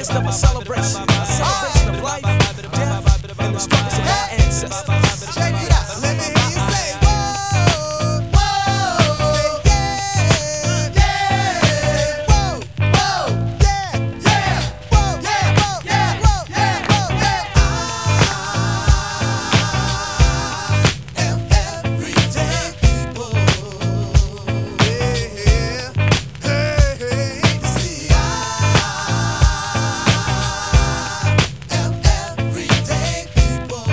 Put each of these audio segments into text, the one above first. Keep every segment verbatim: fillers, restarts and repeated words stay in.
midst of a celebration, a celebration of life, death, and the struggles of our ancestors. Check it out. Let me hear you say, whoa, whoa, say yeah, yeah, whoa, whoa, yeah, yeah, whoa, yeah, whoa, yeah, whoa, yeah, whoa, yeah. I am everyday people. Yeah, hey, hey. You see, I am everyday people.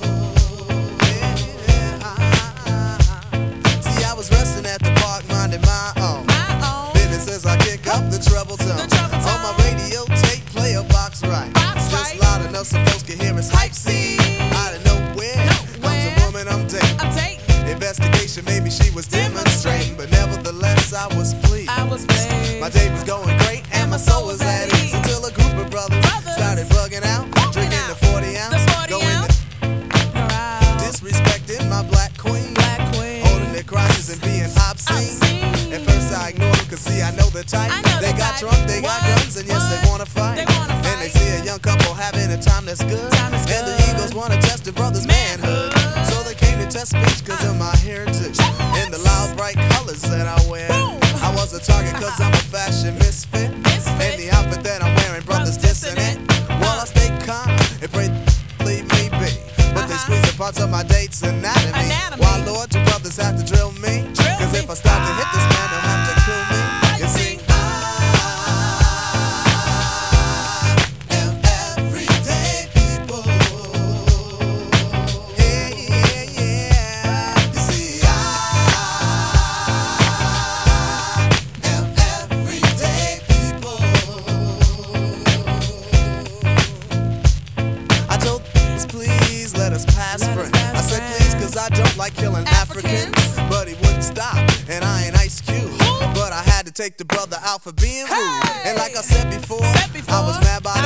See, I was resting at the park, minding my own business as I kick up the treble tone. On my radio tape, play a box right, just loud enough so folks can hear us hype. See, out of nowhere comes a woman I'm dating. Investigation, maybe she was demonstrating, but nevertheless I was pleased. My day was going great and my soul was at ease until a group of brothers started bugging out, drinking the forty ounce, going to disrespecting my black queen, holding their crotches and being obscene. At first I ignored them, cause see I know the type. They got drunk, they got guns, and yes they wanna fight. And they see a young couple having a time that's good, and the egos wanna test the brother's manhood. So they came to test speech cause of my heritage and the loud bright colors that I wear. I was a target cause I'm a fashion misfit, and the outfit that I'm wearing, brothers dissing it. Well, I stay calm and pray leave me be, but they squeeze the parts of my date's anatomy. Why, Lord, do brothers have to drill me? Cause if I stop to hit this man, they'll have to kill me. You see, I am everyday people. Yeah, yeah, yeah. You see, I am everyday people. I told us, please let us pass friends. I said please cause I don't like killing Africans. But he wouldn't stop, and I ain't Ice Cube. But I had to take the brother out for being rude. And like I said before, I was mad by